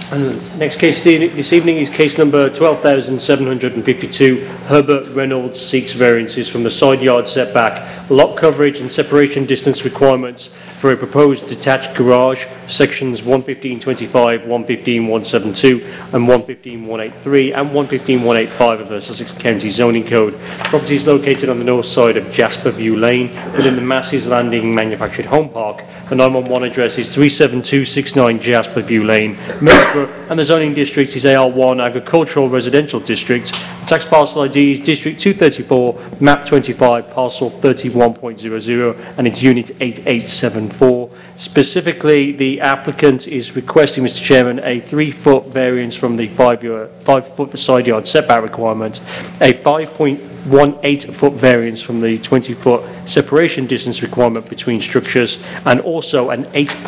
And the next case this evening is case number 12,752. Herbert Reynolds seeks variances from the side yard setback, lot coverage and separation distance requirements for a proposed detached garage, sections 115.25, 115.172 and 115.183 and 115.185 of the Sussex County Zoning Code. Property is located on the north side of Jasper View Lane within the Masses Landing Manufactured Home Park. The 911 address is 37269 Jasper View Lane, Middlesbrough, and the zoning district is AR1 Agricultural Residential District. The tax parcel ID is District 234, Map 25, Parcel 31.00, and it's Unit 8874. Specifically, the applicant is requesting, Mr. Chairman, a 3-foot variance from the 5-foot side yard setback requirement, a 5.18-foot variance from the 20-foot separation distance requirement between structures, and also an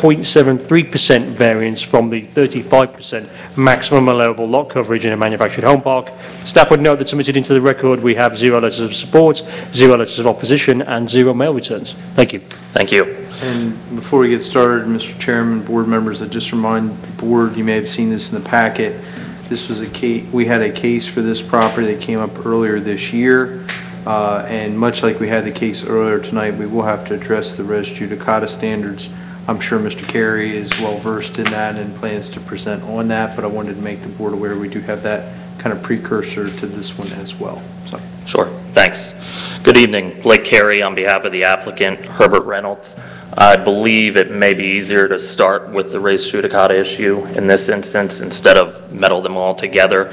8.73% variance from the 35% maximum allowable lot coverage in a manufactured home park. Staff would note that submitted into the record we have 0 letters of support, 0 letters of opposition, and 0 mail returns. Thank you. Thank you. And before we get started, Mr. Chairman, board members, I just remind the board, you may have seen this in the packet. This was a case, we had a case for this property that came up earlier this year. And much like we had the case earlier tonight, we will have to address the res judicata standards. I'm sure Mr. Carey is well versed in that and plans to present on that, but I wanted to make the board aware we do have that kind of precursor to this one as well. So. Sure, thanks. Good evening, Blake Carey on behalf of the applicant, Herbert Reynolds. I believe it may be easier to start with the res judicata issue in this instance instead of meddle them all together.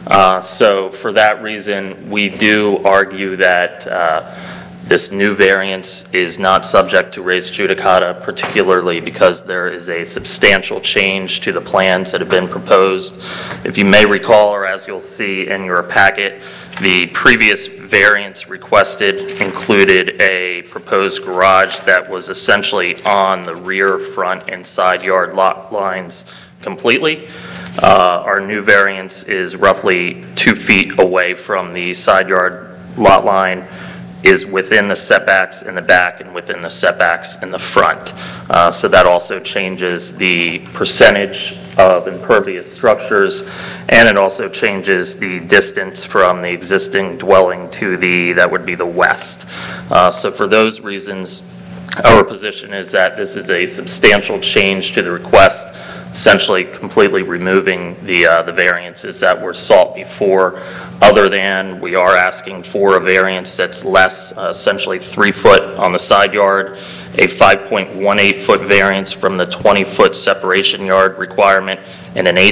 So for that reason, we do argue that this new variance is not subject to res judicata, particularly because there is a substantial change to the plans that have been proposed. If you may recall, or as you'll see in your packet, the previous variance requested included a proposed garage that was essentially on the rear, front, and side yard lot lines completely. Our new variance is roughly 2 feet away from the side yard lot line, is within the setbacks in the back and within the setbacks in the front. So that also changes the percentage of impervious structures, and it also changes the distance from the existing dwelling to that would be the west. So for those reasons, our position is that this is a substantial change to the request, essentially completely removing the variances that were sought before, other than we are asking for a variance that's less, essentially 3 foot on the side yard, a 5.18 foot variance from the 20-foot separation yard requirement, and an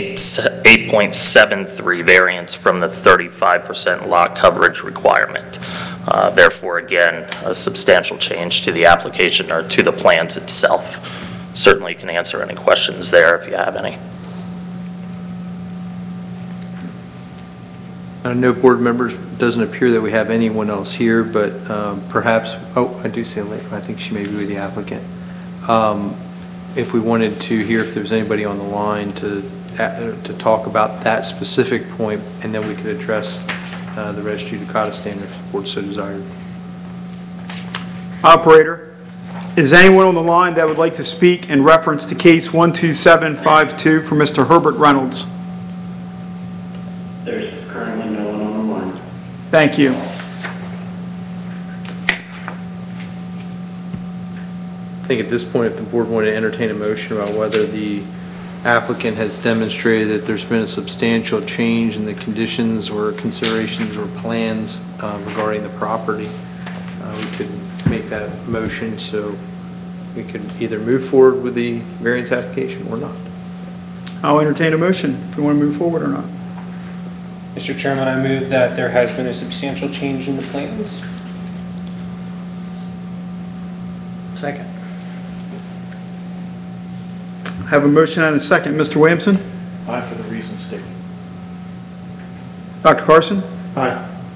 8.73 variance from the 35% lot coverage requirement. Therefore, again, a substantial change to the application or to the plans itself. Certainly can answer any questions there if you have any. I know board members, it doesn't appear that we have anyone else here, but perhaps, oh, I do see a lady. I think she may be with the applicant. If we wanted to hear if there's anybody on the line to talk about that specific point, and then we could address the res judicata standards if the board so desired. Operator, is anyone on the line that would like to speak in reference to case 12752 for Mr. Herbert Reynolds? There's currently no one on the line. Thank you. I think at this point, if the board wanted to entertain a motion about whether the applicant has demonstrated that there's been a substantial change in the conditions or considerations or plans regarding the property, we could make that motion so we could either move forward with the variance application or not. I'll entertain a motion if you want to move forward or not. Mr. Chairman, I move that there has been a substantial change in the plans. Second. I have a motion and a second. Mr. Williamson? Aye for the reasons stated. Dr. Carson? Aye.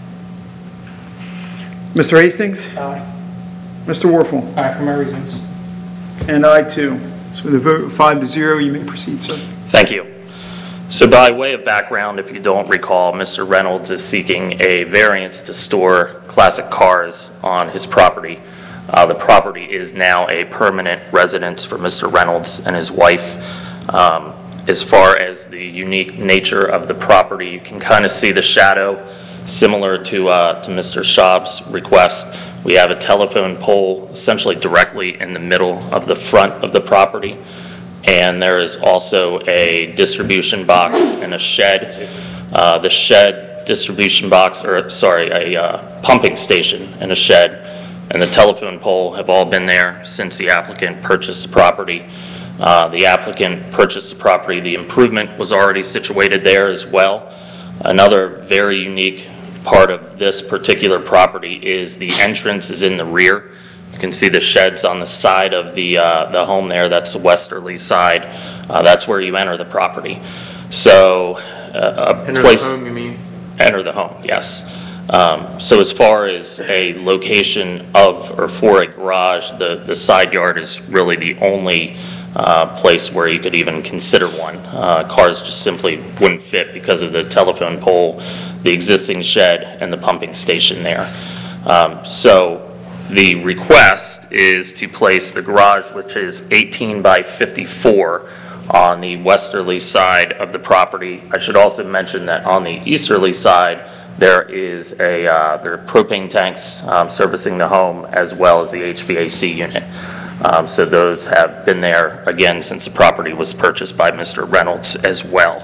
Mr. Hastings? Aye. Mr. Warfel? Aye for my reasons. And I too. So with a vote of 5-0, you may proceed, sir. Thank you. So by way of background, if you don't recall, Mr. Reynolds is seeking a variance to store classic cars on his property. The property is now a permanent residence for Mr. Reynolds and his wife. As far as the unique nature of the property, you can kind of see the shadow similar to Mr. Schaub's request. We have a telephone pole essentially directly in the middle of the front of the property, and there is also a distribution box and a shed. The shed, distribution box, or sorry, a pumping station and a shed, and the telephone pole have all been there since the applicant purchased the property. The applicant purchased the property. The improvement was already situated there as well. Another very unique part of this particular property is the entrance is in the rear. You can see the sheds on the side of the home there. That's the westerly side. That's where you enter the property. So Enter the home, you mean? Enter the home, yes. So as far as a location of or for a garage, the side yard is really the only place where you could even consider one. Cars just simply wouldn't fit because of the telephone pole, the existing shed, and the pumping station there. So the request is to place the garage, which is 18 by 54, on the westerly side of the property. I should also mention that on the easterly side, there are propane tanks servicing the home as well as the HVAC unit. So those have been there, again, since the property was purchased by Mr. Reynolds as well.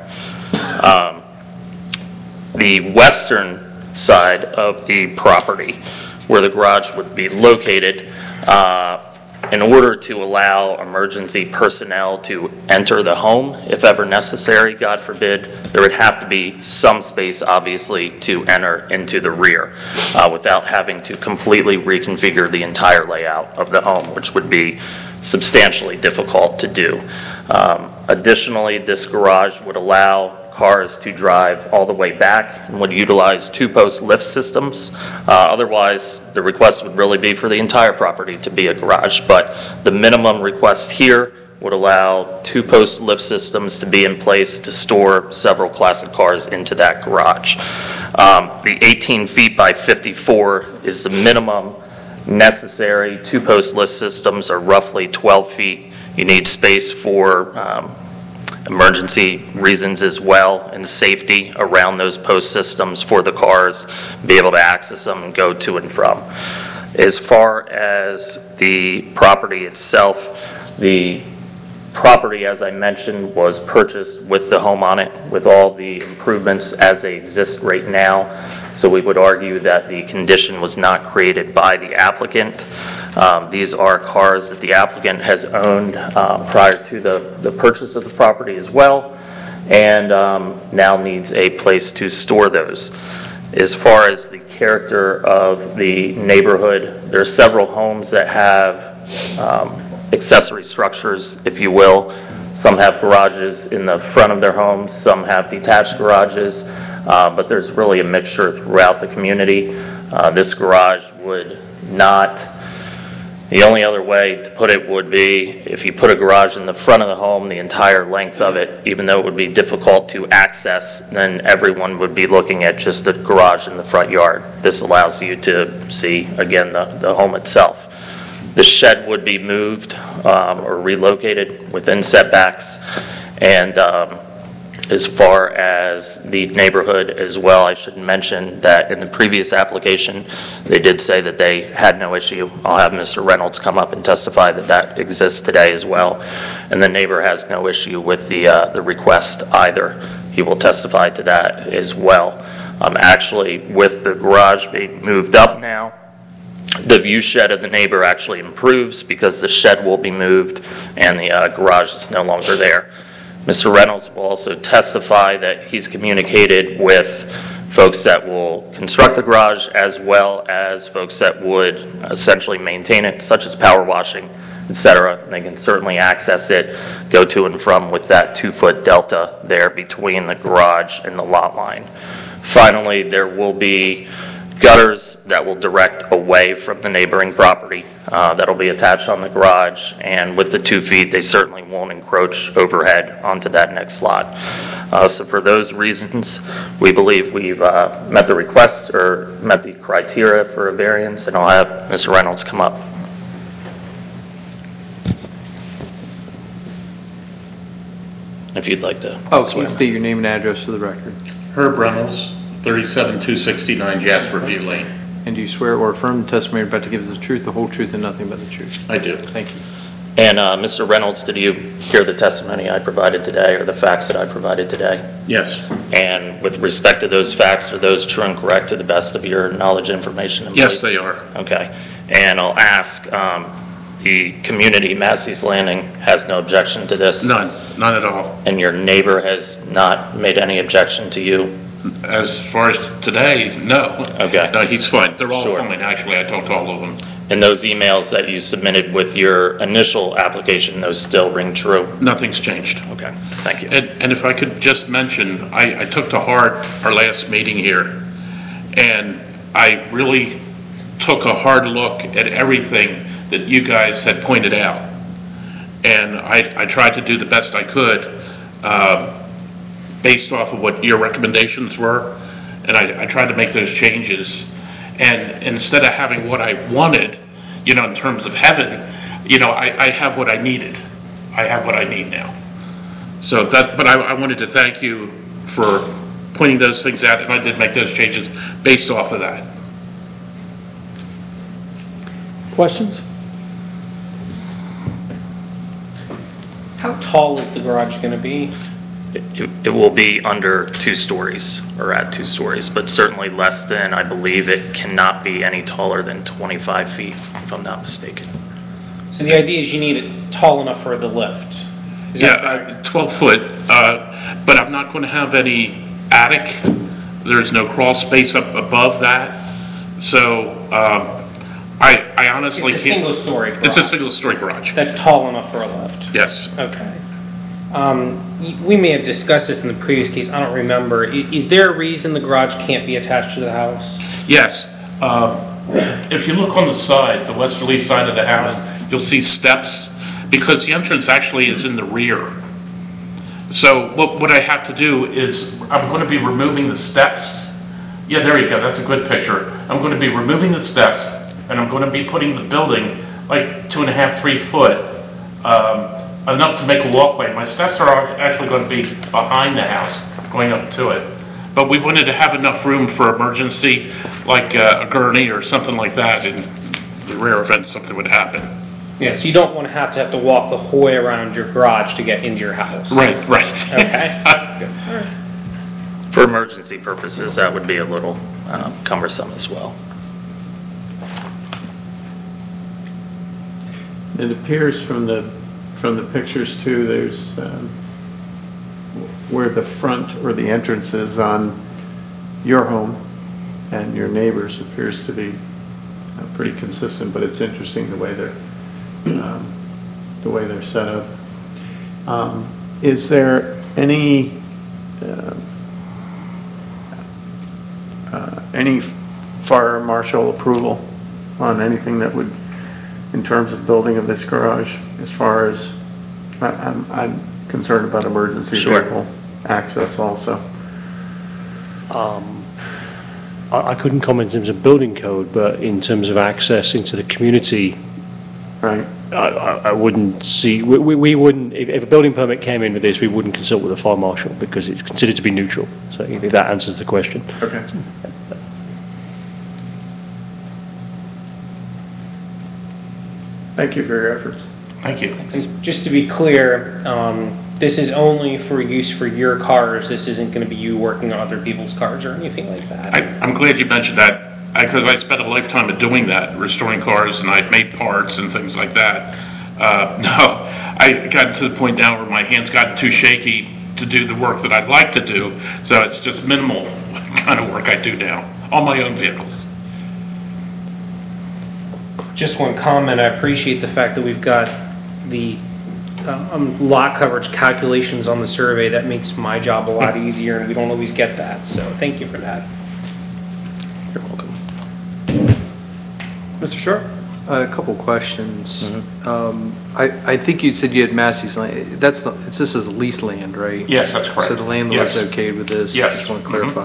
The western side of the property, where the garage would be located, in order to allow emergency personnel to enter the home, if ever necessary, God forbid, there would have to be some space, obviously, to enter into the rear without having to completely reconfigure the entire layout of the home, which would be substantially difficult to do. Additionally, this garage would allow cars to drive all the way back and would utilize two-post lift systems. Otherwise, the request would really be for the entire property to be a garage, but the minimum request here would allow two-post lift systems to be in place to store several classic cars into that garage. The 18 feet by 54 is the minimum necessary. Two-post lift systems are roughly 12 feet. You need space for emergency reasons as well, and safety around those post systems for the cars, be able to access them and go to and from. As far as the property itself, the property, as I mentioned, was purchased with the home on it, with all the improvements as they exist right now. So we would argue that the condition was not created by the applicant. These are cars that the applicant has owned prior to the purchase of the property as well, and now needs a place to store those. As far as the character of the neighborhood, there are several homes that have accessory structures, if you will. Some have garages in the front of their homes, some have detached garages, but there's really a mixture throughout the community. This garage would not. The only other way to put it would be if you put a garage in the front of the home, the entire length of it, even though it would be difficult to access, then everyone would be looking at just the garage in the front yard. This allows you to see, again, the home itself. The shed would be moved or relocated within setbacks, and as far as the neighborhood as well, I should mention that in the previous application, they did say that they had no issue. I'll have Mr. Reynolds come up and testify that that exists today as well. And the neighbor has no issue with the request either. He will testify to that as well. Actually, with the garage being moved up now, the view shed of the neighbor actually improves because the shed will be moved and the garage is no longer there. Mr. Reynolds will also testify that he's communicated with folks that will construct the garage as well as folks that would essentially maintain it, such as power washing, etc. They can certainly access it, go to and from with that 2-foot delta there between the garage and the lot line. Finally, there will be gutters that will direct away from the neighboring property that'll be attached on the garage, and with the 2 feet, they certainly won't encroach overhead onto that next lot. So for those reasons, we believe we've met the requests or met the criteria for a variance, and I'll have Mr. Reynolds come up. if you'd like to. Oh, swear please me. state your name and address for the record. Herb Reynolds, 37269 Jasper View Lane. And do you swear or affirm the testimony you're about to give is the truth, the whole truth, and nothing but the truth? I do. Thank you. And Mr. Reynolds, did you hear the testimony I provided today, or the facts that I provided today? Yes. And with respect to those facts, are those true and correct to the best of your knowledge, information, and belief? Yes, they are. Okay. And I'll ask, the community, Massey's Landing, has no objection to this? None at all. And your neighbor has not made any objection to you? As far as today, no. Okay. No, he's fine. They're all Sure. fine, actually. I talked to all of them. And those emails that you submitted with your initial application, those still ring true? Nothing's changed. Okay, thank you. And if I could just mention, I took to heart our last meeting here, and I really took a hard look at everything that you guys had pointed out. And I tried to do the best I could, based off of what your recommendations were, and I tried to make those changes. And instead of having what I wanted, in terms of heaven, I have what I needed. I have what I need now. So but I wanted to thank you for pointing those things out, and I did make those changes based off of that. Questions? How tall is the garage going to be? It will be under 2 stories, or at 2 stories, but certainly less than, I believe it cannot be any taller than 25 feet, if I'm not mistaken. So the idea is you need it tall enough for the lift. Is that correct? 12 foot, but I'm not going to have any attic. There's no crawl space up above that. So I honestly It's a can't. single-story garage. It's a single-story garage. That's tall enough for a lift? Yes. Okay. We may have discussed this in the previous case, I don't remember. Is there a reason the garage can't be attached to the house? Yes. If you look on the side, the westerly side of the house, you'll see steps, because the entrance actually is in the rear. So what I have to do is, I'm going to be removing the steps. Yeah, there you go, that's a good picture. I'm going to be removing the steps, and I'm going to be putting the building like 2.5, 3 foot, enough to make a walkway. My steps are actually going to be behind the house, going up to it. But we wanted to have enough room for emergency, like a gurney or something like that, in the rare event something would happen. Yeah, so you don't want to have to walk the whole way around your garage to get into your house? Right. Okay. For emergency purposes, that would be a little cumbersome as well. It appears from the pictures too, there's where the front or the entrance is on your home and your neighbors appears to be pretty consistent, but it's interesting the way they're set up. Is there any fire marshal approval on anything that would, in terms of building of this garage, as far as, I'm concerned about emergency Sure. vehicle access also. I couldn't comment in terms of building code, but in terms of access into the community, Right? I wouldn't see, we wouldn't, if a building permit came in with this, we wouldn't consult with a fire marshal because it's considered to be neutral. So if that answers the question. Okay. Thank you for your efforts. Thank you. And just to be clear, this is only for use for your cars. This isn't going to be you working on other people's cars or anything like that. I'm glad you mentioned that, because I spent a lifetime of doing that, restoring cars, and I've made parts and things like that. No, I got to the point now where my hands gotten too shaky to do the work that I'd like to do, so it's just minimal kind of work I do now on my own vehicles. Just one comment, I appreciate the fact that we've got the lot coverage calculations on the survey. That makes my job a lot easier, and we don't always get that, so thank you for that. You're welcome. Mr. Sharp? A couple questions. I think you said you had Massey's land. This is leased land, right? Yes, that's correct. So the landlord's Yes. okay with this? Yes. Just want to clarify.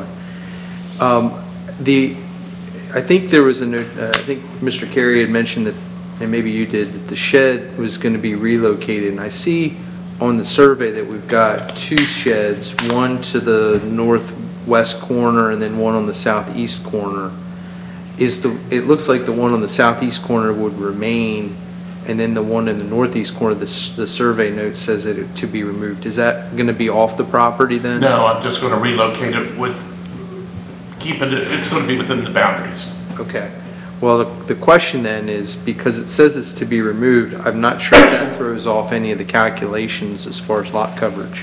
I think there was I think Mr. Carey had mentioned that, and maybe you did, that the shed was going to be relocated. And I see on the survey that we've got two sheds, one to the northwest corner and then one on the southeast corner. It looks like the one on the southeast corner would remain, and then the one in the northeast corner, the survey note says that it to be removed. Is that going to be off the property then? No, I'm just going to relocate it it's going to be within the boundaries. Okay. Well, the question then is, because it says it's to be removed, I'm not sure if that throws off any of the calculations as far as lot coverage.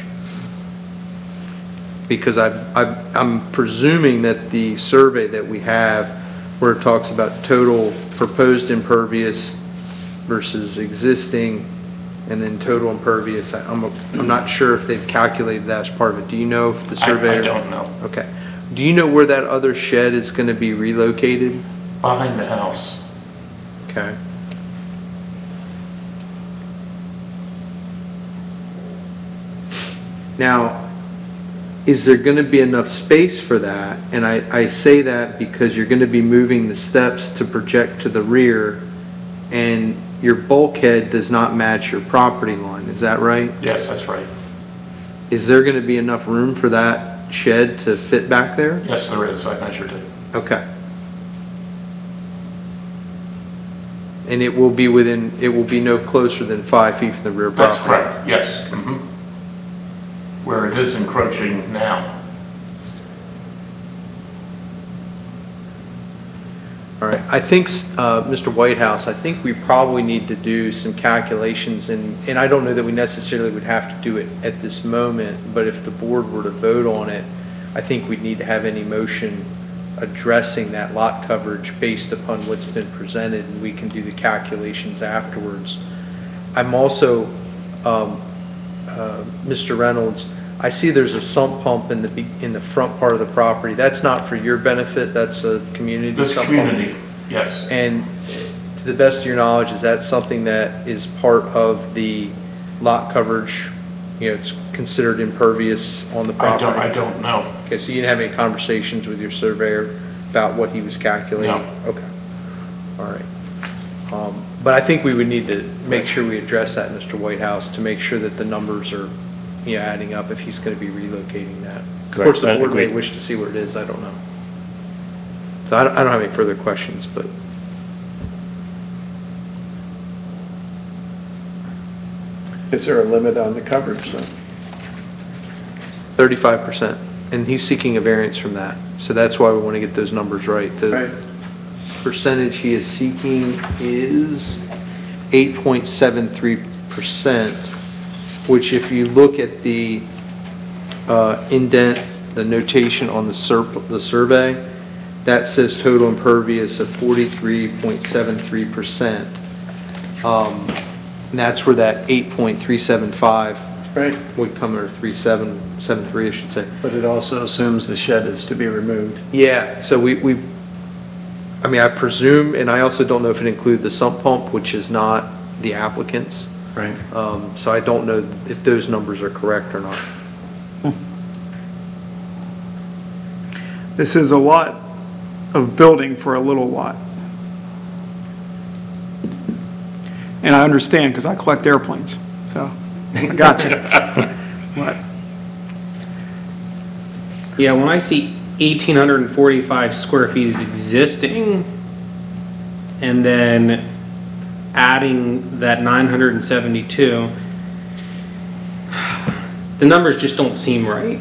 Because I'm presuming that the survey that we have, where it talks about total proposed impervious versus existing, and then total impervious, I'm not sure if they've calculated that as part of it. Do you know if the surveyor? I don't know. Okay. Do you know where that other shed is going to be relocated? Behind the house. Okay. Now, is there going to be enough space for that? And I say that because you're going to be moving the steps to project to the rear, and your bulkhead does not match your property line. Is that right? Yes, that's right. Is there going to be enough room for that shed to fit back there? Yes, there is. I measured it. Okay. And it will be no closer than 5 feet from the rear property? That's correct, yes. Mhm. Where it is encroaching now. All right, I think, Mr. Whitehouse, I think we probably need to do some calculations, and I don't know that we necessarily would have to do it at this moment, but if the board were to vote on it, I think we'd need to have any motion addressing that lot coverage based upon what's been presented, and we can do the calculations afterwards. I'm also, Mr. Reynolds, I see there's a sump pump in the front part of the property. That's not for your benefit, that's a community This sump pump? community, yes. And to the best of your knowledge, is that something that is part of the lot coverage? You know, it's considered impervious on the property? I don't know. Okay, so you didn't have any conversations with your surveyor about what he was calculating? No. Okay, all right. But I think we would need to make sure we address that, Mr. Whitehouse, to make sure that the numbers are, you know, adding up if he's going to be relocating that. Of course, the board may wish to see where it is, I don't know. So I don't have any further questions, but. Is there a limit on the coverage though? 35%, and he's seeking a variance from that. So that's why we want to get those numbers right. The percentage he is seeking is 8.73%, which if you look at the indent, the notation on the survey, that says total impervious of 43.73%. And that's where that 8.375 would come, or 3.773, I should say. But it also assumes the shed is to be removed. Yeah, so I mean, I presume, and I also don't know if it included the sump pump, which is not the applicant's. Right. So I don't know if those numbers are correct or not. This is a lot of building for a little lot. And I understand, because I collect airplanes, so I got you. What? Yeah, when I see 1,845 square feet is existing, and then adding that 972, the numbers just don't seem right.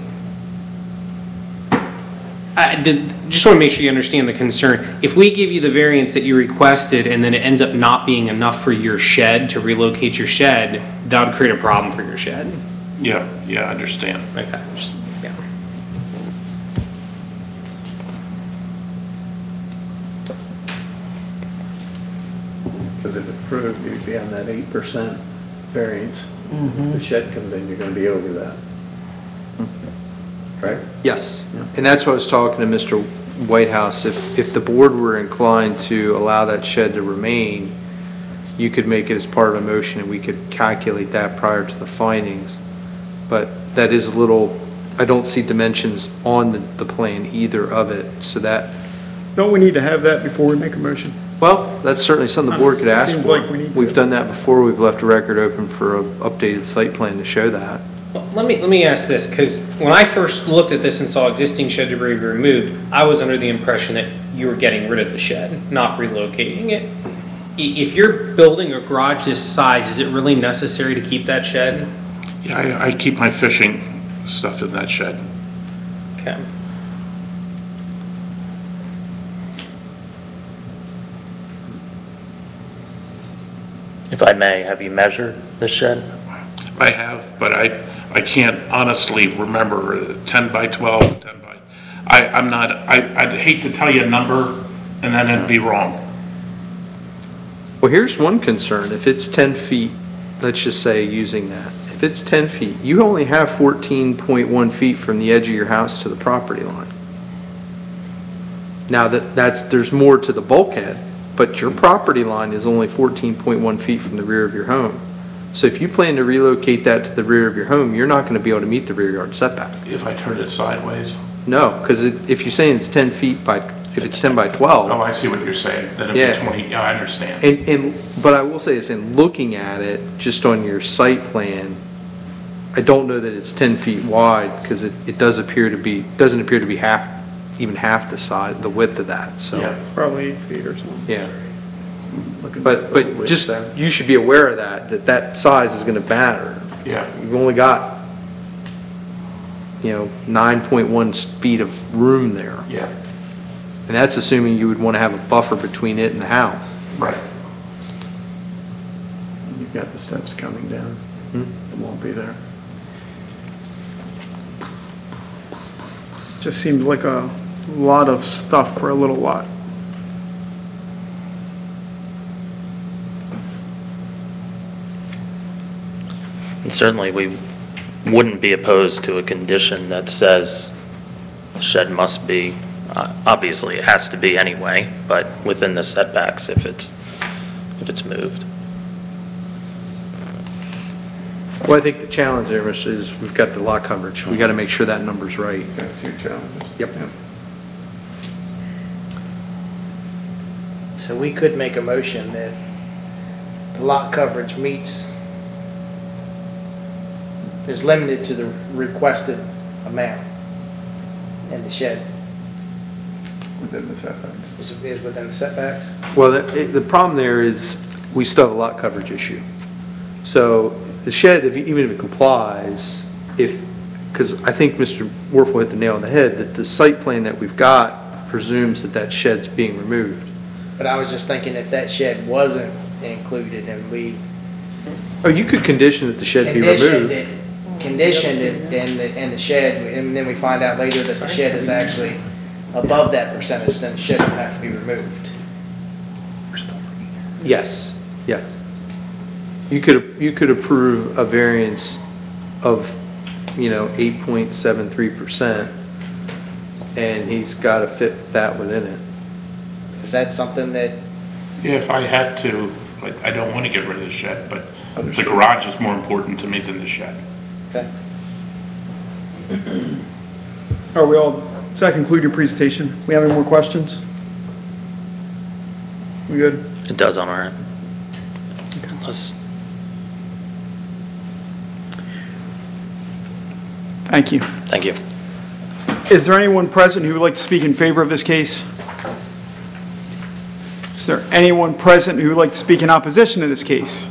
Just want to make sure you understand the concern. If we give you the variance that you requested and then it ends up not being enough for your shed to relocate your shed, that would create a problem for your shed. Yeah, I understand. Okay, yeah. Because if approved, you'd be on that 8% variance. The shed comes in, you're going to be over that. Right? Yes, and that's what I was talking to Mr. Whitehouse. If the board were inclined to allow that shed to remain, you could make it as part of a motion and we could calculate that prior to the findings. But that is a little, I don't see dimensions on the plan either of it, so that. Don't we need to have that before we make a motion? Well, that's certainly something the board could ask Seems for. like we need to. We've done that before. We've left a record open for an updated site plan to show that. Well, let me ask this, because when I first looked at this and saw existing shed debris be removed, I was under the impression that you were getting rid of the shed, not relocating it. If you're building a garage this size, is it really necessary to keep that shed? Yeah, I keep my fishing stuff in that shed. Okay. If I may, have you measured the shed? I have, but I can't honestly remember 10 by 12, 10 by, I'm not, I'd hate to tell you a number and then it'd be wrong. Well, here's one concern. If it's 10 feet, let's just say using that, if it's 10 feet, you only have 14.1 feet from the edge of your house to the property line. Now, there's more to the bulkhead, but your property line is only 14.1 feet from the rear of your home. So if you plan to relocate that to the rear of your home, you're not going to be able to meet the rear yard setback. If I turn it sideways. No, because if you're saying it's 10 feet by, if it's 10 by Oh, 12, I see what you're saying, then it'd Yeah. be 20, yeah, I understand. but I will say this, in looking at it, just on your site plan, I don't know that it's 10 feet wide, because it doesn't appear to be even half the size, the width of that, so. Yeah. Probably 8 feet or something. Yeah. But just, you should be aware of that size is gonna matter. Yeah. You've only got, 9.1 feet of room there. Yeah, And that's assuming you would wanna have a buffer between it and the house. right. You've got the steps coming down. Hmm? It won't be there. Just seems like a lot of stuff for a little lot. And certainly, we wouldn't be opposed to a condition that says the shed must be, obviously it has to be anyway, but within the setbacks if it's moved. Well, I think the challenge there, Mr., is we've got the lot coverage. We gotta make sure that number's right. Got two challenges. Yep. So we could make a motion that the lot coverage is limited to the requested amount, and the shed Within the setbacks. is within the setbacks. Well, the problem there is, we still have a lot coverage issue. So the shed, even if it complies, because I think Mr. Warfel hit the nail on the head, that the site plan that we've got presumes that shed's being removed. But I was just thinking if that shed wasn't included and we Oh, you could condition that the shed be removed. conditioned it in the shed, and then we find out later that the shed is actually above that percentage, then the shed would have to be removed. Yes, yes. You could approve a variance of, 8.73%, and he's got to fit that within it. Is that something that, Yeah, if I had to, I don't want to get rid of the shed, but the garage is more important to me than the shed. okay. Are we all, does that conclude your presentation? We have any more questions? We good? It does on our end. Unless, Thank you. thank you. Is there anyone present who would like to speak in favor of this case? Is there anyone present who would like to speak in opposition to this case?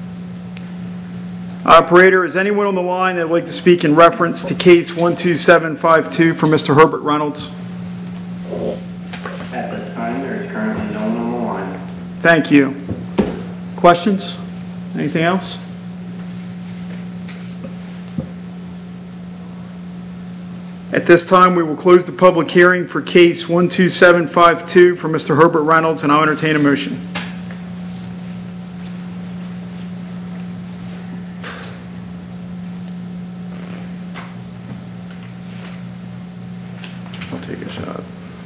Operator, is anyone on the line that would like to speak in reference to case 12752 for Mr. Herbert Reynolds? At the time, there is currently no one on the line. Thank you. Questions? Anything else? At this time, we will close the public hearing for case 12752 for Mr. Herbert Reynolds, and I'll entertain a motion. I'll take a shot.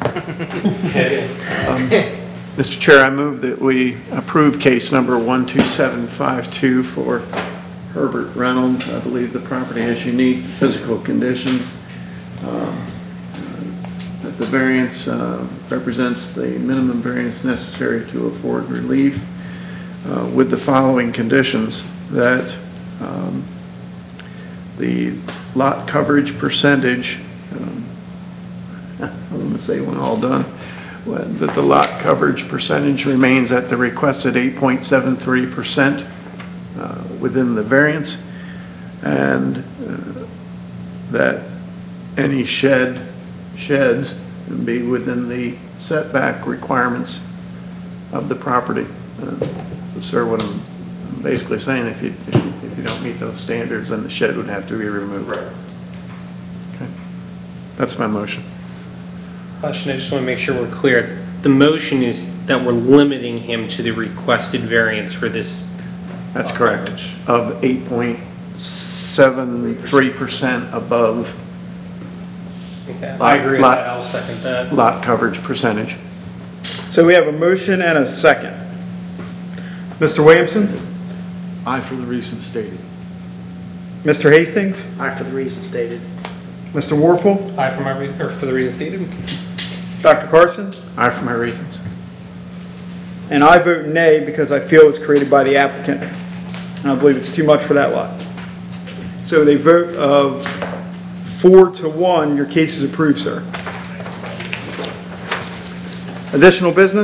Mr. Chair, I move that we approve case number 12752 for Herbert Reynolds. I believe the property has unique physical conditions that that the variance represents the minimum variance necessary to afford relief with the following conditions, that the lot coverage percentage, I'm going to say when all done, that the lot coverage percentage remains at the requested 8.73% within the variance, and that any sheds be within the setback requirements of the property. Sir, what I'm basically saying, if you don't meet those standards, then the shed would have to be removed. Right. Okay. That's my motion. Question, I just want to make sure we're clear. The motion is that we're limiting him to the requested variance for this. That's correct. Of 8.73% above Okay, I agree with that. I'll second that. lot coverage percentage. So we have a motion and a second. Mr. Williamson? Aye for the reasons stated. Mr. Hastings? Aye, for the reasons stated. Mr. Warfel? Aye for the reasons stated. Dr. Carson? Aye for my reasons. And I vote nay because I feel it's created by the applicant. And I believe it's too much for that lot. So they vote of 4-1, your case is approved, sir. Additional business?